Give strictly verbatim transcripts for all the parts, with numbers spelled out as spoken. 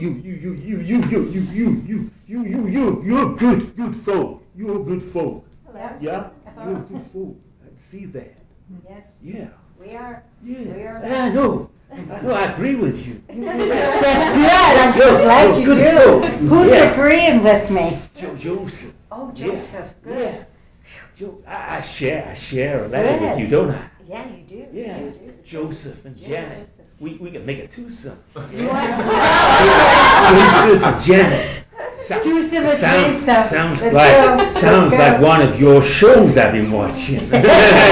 you, you, you, you, you, you, you, you, you, you, you, you, you're good, good folk. You're good folk. Hello. Yeah, you're good folk. I see that. Yes. Yeah. We are. Yeah. We are. Yeah, I know. I know. I agree with you. That's good. I'm so glad you Good do. folk. Who's Yeah. agreeing with me? Jo- Joseph. Oh, Yeah. Joseph. Good. Yeah. Jo- I, I share, I share a letter with Good. you, don't I? Yeah, you do. Yeah. You do. Joseph and Janet. We we can make a twosome. You want- Joseph and Janet. So- Joseph and sound- Teresa. Sounds Let's like go. sounds Let's like go. one of your shows I've been watching. The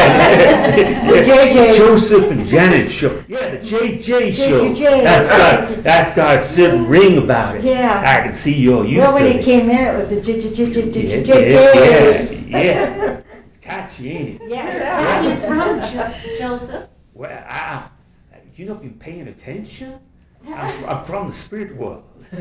J J. Joseph and Janet show. Yeah, the J J show. J J. That's got that's got a certain ring about it. Yeah. I can see you're used Well, when to he it. came in, it was the J J J J J Yeah, J yeah, J. yeah, yeah. It's catchy, ain't it? Yeah. Where are you from, Jo- Joseph? Well, I, you not been paying attention? I'm, fr- I'm from the spirit world. No,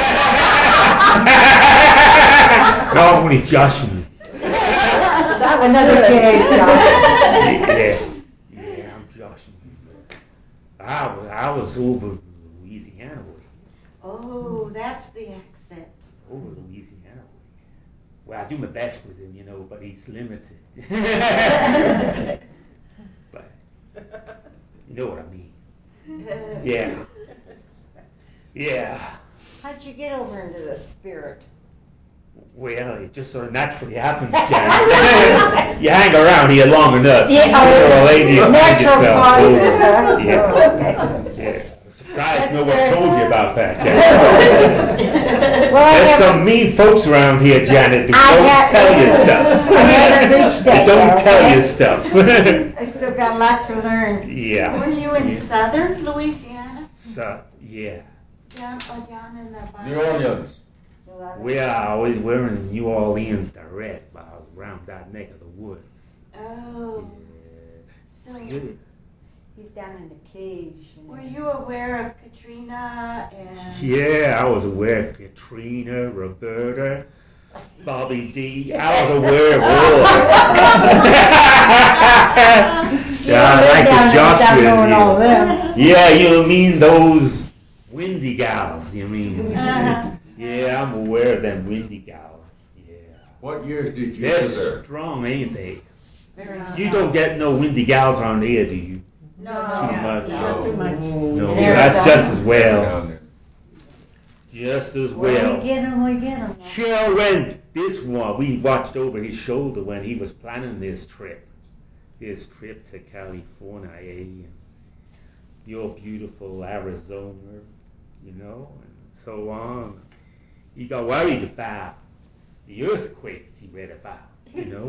I'm only joshing you. That was another J. Yeah, yeah, I'm joshing you. I was, I was over Louisiana way. Oh, that's the accent. Over Louisiana way. Well, I do my best with him, you know, but he's limited. But you know what I mean. Yeah. Yeah. How'd you get over into the spirit? Well, it just sort of naturally happens, Janet. You hang around here long enough. Yeah, sooner or later you find natural yourself causes, over. huh? Yeah. Oh, okay. Yeah. Surprised That's no one good. told you about that, Janet. Well, I There's haven't- some mean folks around here, Janet, that I don't have- tell you stuff. I haven't reached that They don't yet, tell okay? you stuff. I still got a lot to learn. Yeah. Were you in Yeah. southern Louisiana? So, yeah. Down, oh, down in the bottom? New Orleans. We are, we- we're in New Orleans direct, uh, around that neck of the woods. Oh, so Yeah. He's down in the caves. You know. were you aware of Katrina and? Yeah, I was aware of Katrina, Roberta, Bobby D. I was aware of all of them. You Yeah, don't I live like down the there without Joshua knowing all of deal. them. Yeah, you mean those windy gals, you mean? Uh, Yeah, I'm aware of them windy gals. Yeah. What years did you They're live there? strong, ain't they? very You don't get no windy gals around here, do you? No, Too much. Not too much. No, There that's is just some. as well. Down there. Just as When well. we get him, we get him. Sure, when this one, we watched over his shoulder when he was planning this trip. His trip to California, eh? And your beautiful Arizona, you know, and so on. He got worried about the earthquakes he read about, you know.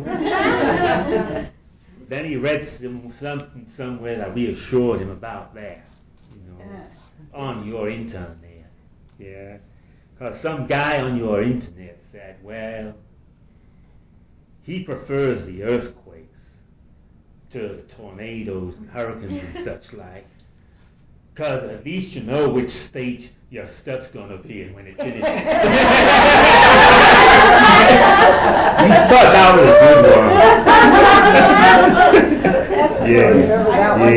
Then he read some, something somewhere that reassured him about that, you know, on your internet. Yeah. Because some guy on your internet said, well, he prefers the earthquakes to the tornadoes and hurricanes and such like. Because at least you know which state your stuff's going to be in when it's in it. You thought that was a good one. That's Yeah. remember that one.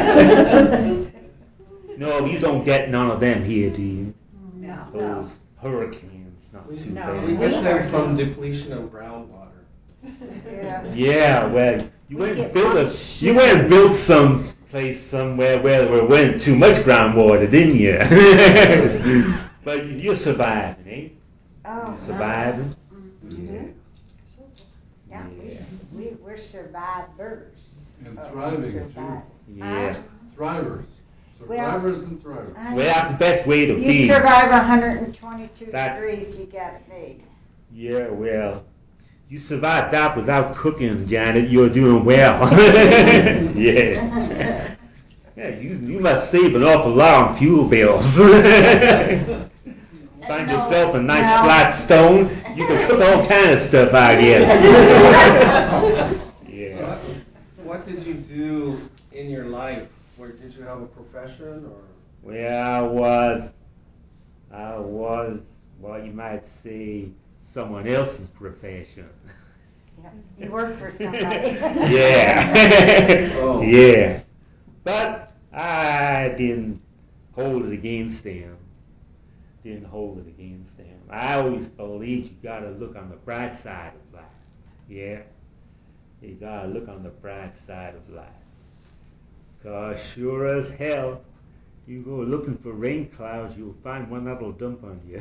Yeah. No, you don't get none of them here, do you? No. Those hurricanes, not too No. bad. We get them from depletion of groundwater. Yeah. Yeah, well, you We went and get built a, much you went and built some place somewhere where there went too much groundwater, didn't you? But you- you're surviving, eh? Oh, You're surviving. Mhm. Yeah, we, we, we're survivors. And Oh, thriving, survive. Yeah. Thrivers. Well- Survivors and thrivers. Uh, Well, that's the best way to You be. survive one hundred twenty-two That's- degrees, you got it made. Yeah, well, you survived that without cooking, Janet. You're doing well. Yeah. Yeah, you, you must save an awful lot on fuel bills. Find yourself a nice No. flat stone. You can cook all kind of stuff, I guess. Yeah. What, what did you do in your life? Where, did you have a profession or? Well, I was, I was, well, you might say, someone else's profession. Yeah, you work for somebody. Yeah. Oh. Yeah. But I didn't hold it against them. didn't hold it against them. I always believed you gotta look on the bright side of life. Yeah, you gotta look on the bright side of life. Cause sure as hell, you go looking for rain clouds, you'll find one that'll dump on you.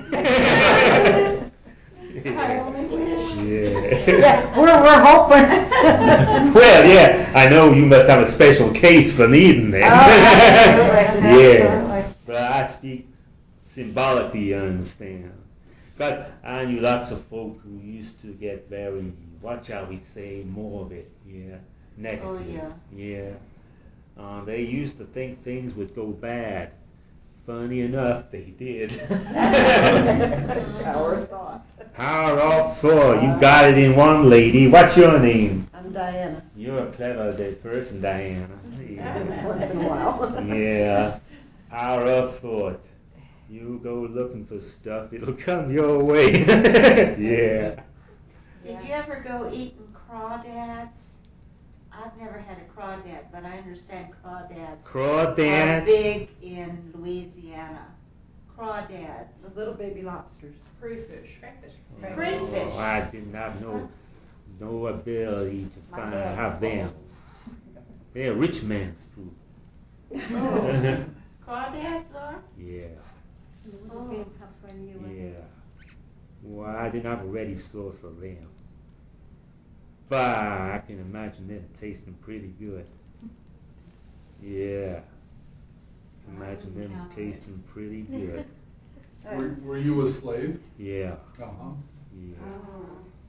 I Yeah. only wish. Yeah. Yeah, we're, we're hoping. Well, yeah, I know you must have a special case for needing them. Oh, absolutely, Yeah. absolutely. But I speak symbolically, you understand. But I knew lots of folk who used to get very, what shall we say, morbid, yeah, negative. Oh, yeah. Yeah. Uh, they used to think things would go bad. Funny enough, they did. Power of thought. Power of thought. You got it in one lady. What's your name? I'm Diana. You're a clever dead person, Diana. Yeah. Once in a while. Yeah. Power of thought. You go looking for stuff, it'll come your way. Yeah. Did you ever go eating crawdads? I've never had a crawdad, but I understand crawdads are Crawdad. big in Louisiana. Crawdads. The little baby lobsters. Crayfish. Crayfish. Crayfish. Oh, I didn't have no no ability to My find dad. have them. They're rich man's food. Oh. Crawdads are? Yeah. The little Oh. baby comes when you and Yeah. Well, I didn't have a ready source of them. But I can imagine them tasting pretty good. Yeah. Imagine them Yeah. tasting pretty good. Were, were you a slave? Yeah. Uh-huh. Yeah. Oh.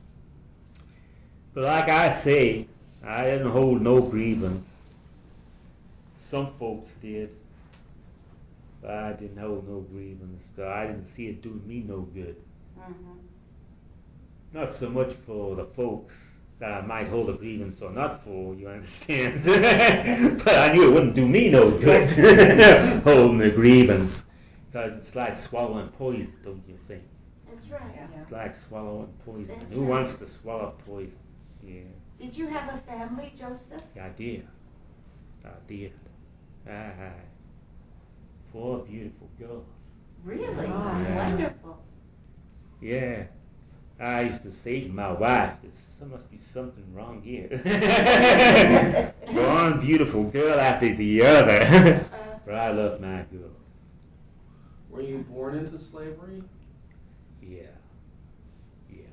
But like I say, I didn't hold no grievance. Some folks did. But I didn't hold no grievance. 'Cause I didn't see it doing me no good. Mhm. Not so much for the folks that I might hold a grievance or not for, you understand? But I knew it wouldn't do me no good holding a grievance. Because it's like swallowing poison, don't you think? That's right. Yeah. It's like swallowing poison. That's Who right. wants to swallow poison? Yeah, Did you have a family, Joseph? I did. I did. I had four beautiful girls. Really? Ah. Yeah. Wonderful. Yeah. I used to say to my wife, there must be something wrong here. One beautiful girl after the other. Uh, But I love my girls. Were you born into slavery? Yeah. Yeah.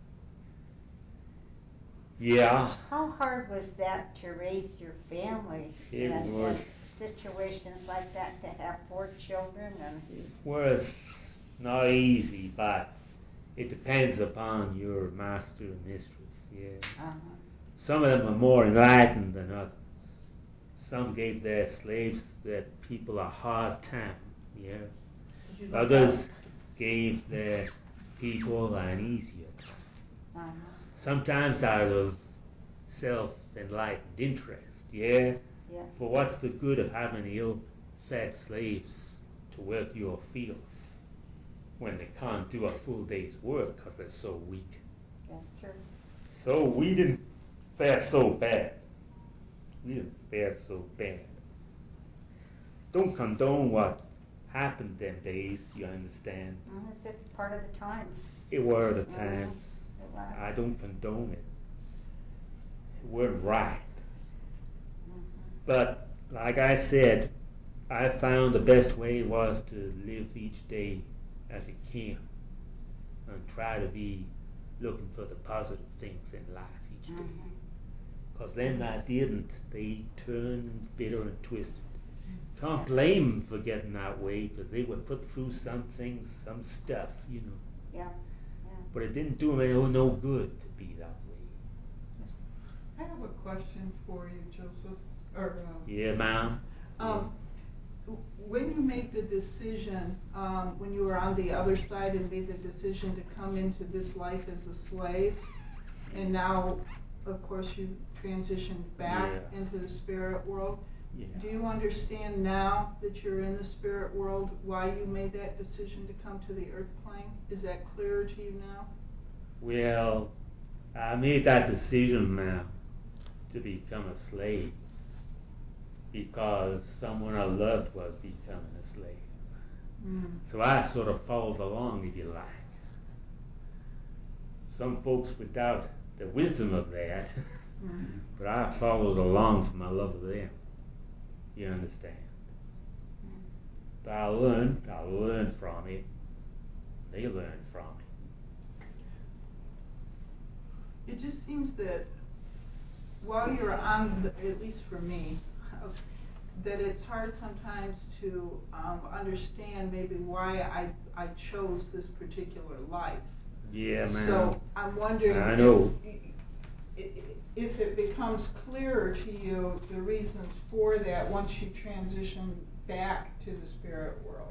Yeah. How hard was that to raise your family It in, was. in situations like that, to have four children and It was not easy, but it depends upon your master and mistress. Yeah. uh Some of them are more enlightened than others. Some gave their slaves, their people, a hard time. Yeah. Others gave their people an easier time. uh Sometimes out of self-enlightened interest. Yeah. Yeah. For what's the good of having ill-fed slaves to work your fields when they can't do a full day's work because they're so weak? That's true. So we didn't fare so bad. We didn't fare so bad. Don't condone what happened them days, you understand. Well, it's just part of the times. It were the Mhm. times. It was. I don't condone it. It weren't right. Mhm. But like I said, I found the best way was to live each day as it came and try to be looking for the positive things in life each day. Mhm. Because them that didn't, they turned bitter and twisted. Can't blame them for getting that way because they were put through some things, some stuff, you know. Yeah. Yeah. But it didn't do them no good to be that way. I have a question for you, Joseph, or, um, Yeah, ma'am. um, w- when you made the decision, um, when you were on the other side and made the decision to come into this life as a slave, and now, of course, you transitioned back Yeah. into the spirit world, Yeah. do you understand now that you're in the spirit world why you made that decision to come to the earth plane? Is that clearer to you now? Well, I made that decision, ma'am, to become a slave because someone I loved was becoming a slave. Mm. So I sort of followed along, if you like. Some folks without the wisdom of that, Mm. but I followed along for my love of them. You understand? But I learned, I learned from it. They learned from it. It just seems that while you're on, the, at least for me, that it's hard sometimes to um, understand maybe why I, I chose this particular life. Yeah, man. So I'm wondering I know. If, if it becomes clearer to you the reasons for that once you transition back to the spirit world.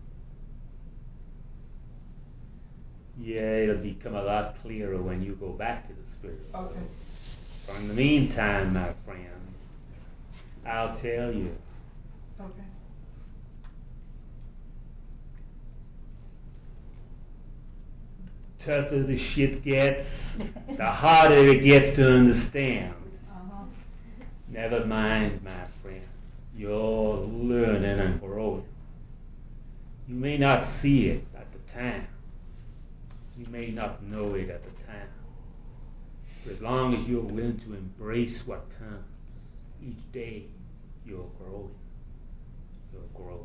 Yeah, it'll become a lot clearer when you go back to the spirit world. Okay. But in the meantime, my friend, I'll tell you. Okay. Tougher the shit gets, the harder it gets to understand. Uh-huh. Never mind, my friend. You're learning and growing. You may not see it at the time. You may not know it at the time. But as long as you're willing to embrace what comes, each day you're growing. You're growing.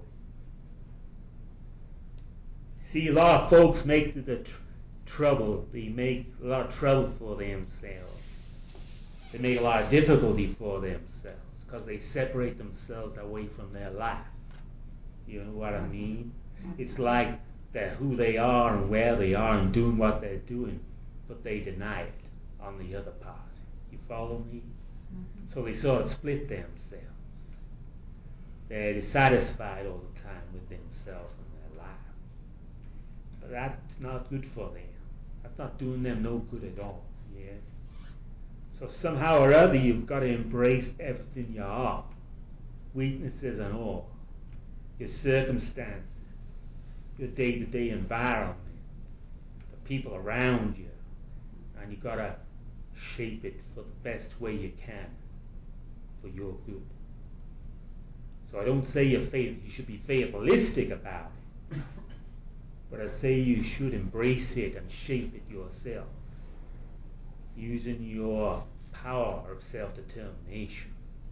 See, a lot of folks make the, the tr- trouble. They make a lot of trouble for themselves. They make a lot of difficulty for themselves because they separate themselves away from their life. You know what I mean? It's like they're who they are and where they are and doing what they're doing, but they deny it on the other part. You follow me? Mm-hmm. So they sort of split themselves. They're dissatisfied all the time with themselves and their life. But that's not good for them. That's not doing them no good at all. Yeah. So somehow or other you've got to embrace everything you are. Weaknesses and all. Your circumstances, your day-to-day environment, the people around you, and you've got to shape it for the best way you can for your good. So I don't say you're faith, you should be fatalistic about it, but I say you should embrace it and shape it yourself, using your power of self-determination.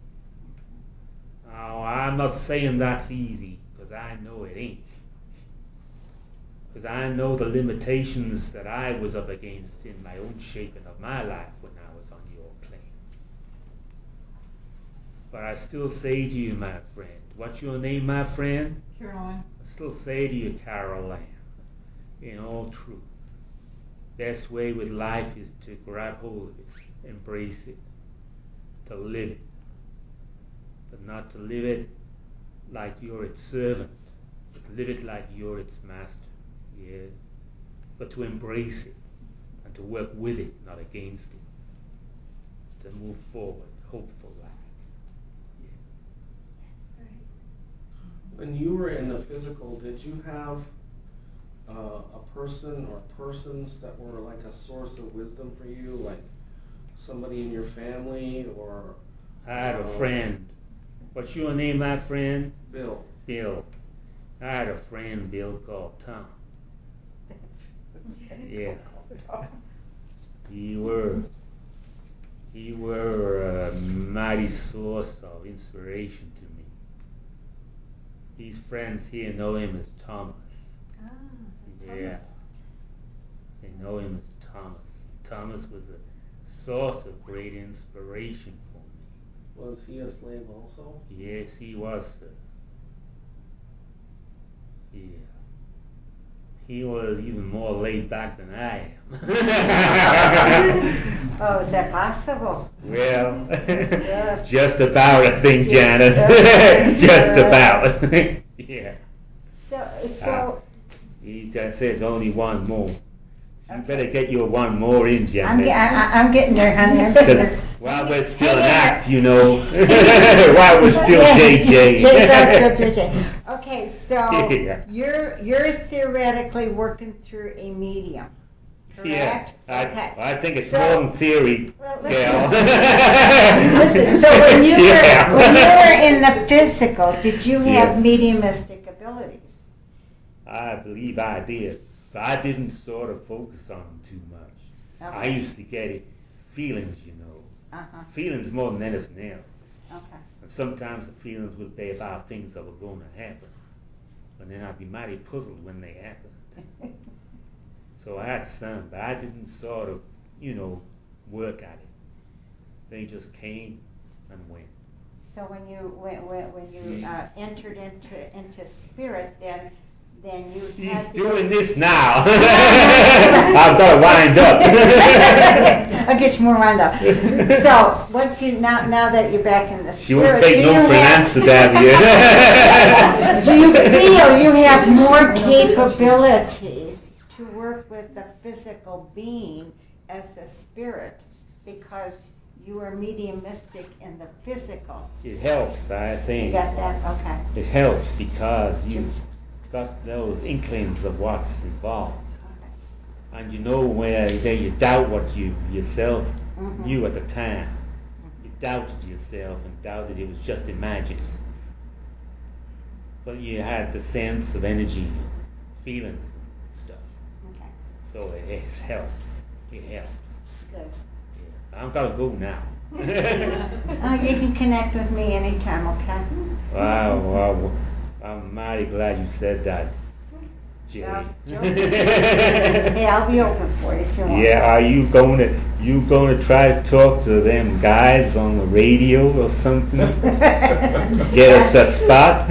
Now, I'm not saying that's easy, because I know it ain't. Because I know the limitations that I was up against in my own shaping of my life when I was on your plane. But I still say to you, my friend, what's your name, my friend? Caroline. I still say to you, Caroline, in all truth, best way with life is to grab hold of it, embrace it, to live it, but not to live it like you're its servant, but live it like you're its master. Yeah, but to embrace it and to work with it, not against it, to move forward, hopeful life. Yeah. That's great. When you were in the physical, did you have uh, a person or persons that were like a source of wisdom for you, like somebody in your family or? I had a uh, friend. What's your name, my friend? Bill. Bill. I had a friend, Bill, called Tom. Yeah. He were, he were a mighty source of inspiration to me. These friends here know him as Thomas. Ah, so Yeah. Thomas. They know him as Thomas. Thomas was a source of great inspiration for me. Was he a slave also? Yes, he was, sir. Yeah. He was even more laid back than I am. Oh, is that possible? Well, Yeah. just about, I think, Janet. Okay. Just Uh, about. Yeah. So, so He just says only one more. So you Okay. better get your one more in, I'm, Janet. ge- I, I'm getting there, honey. I'm getting Because there. while we're still an Hang on. act, you know, while we're still J J. J- still J J. Okay, so Yeah. you're you're theoretically working through a medium, correct? Yeah, I, Okay. I think it's So- more than theory, Well, Gail. Listen, so when you Yeah. were when you were in the physical, did you have Yeah. mediumistic abilities? I believe I did, but I didn't sort of focus on them too much. Okay. I used to get it, feelings, you know, Uh-huh. feelings more than anything else. Okay. And sometimes the feelings would be about things that were going to happen, and then I'd be mighty puzzled when they happened. So I had some, but I didn't sort of, you know, work at it. They just came and went. So when you when when, when you uh, entered into into spirit, then then you He's had doing the, this now. I've got to wind up. I'll get you more wind up. So once you now now that you're back in the She spirit, won't take do no you for an have- answer, Davia. Do you feel you have more capabilities to work with the physical being as a spirit because you are mediumistic in the physical? It helps, I think. You got that? Okay. It helps because you've got those inklings of what's involved. And you know where there you doubt what you yourself Mhm. knew at the time. You doubted yourself and doubted it was just imaginings. But you had the sense of energy, feelings and stuff. Okay. So it, it helps. It helps. Good. Yeah. I've got to go now. Oh, you can connect with me anytime, okay? Wow, wow. I'm mighty glad you said that, Jay. Yeah, Hey, I'll be open for you if you want. Yeah, are you going to you going to try to talk to them guys on the radio or something? Get us a spot?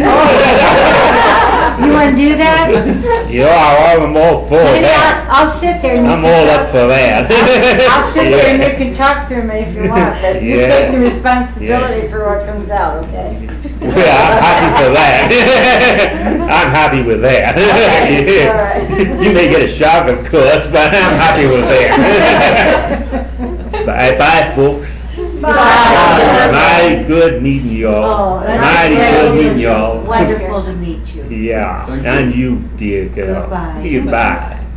You want to do that? Yeah, I'm all for Maybe that. I'll, I'll sit there and you I'm can all talk- up for that. I'll, I'll sit there and Yeah. you can talk to me if you want, but you Yeah. take the responsibility Yeah. for what comes out, okay? Well, I'm happy for that. I'm happy with that. Okay, all right. You may get a shock, of course, but I'm happy with that. Bye, bye, folks. Bye. Mighty good meeting y'all. Oh, that's Mighty great. good meeting y'all. Wonderful to meet you. Yeah, Thank you. and you, dear girl. Goodbye. Goodbye.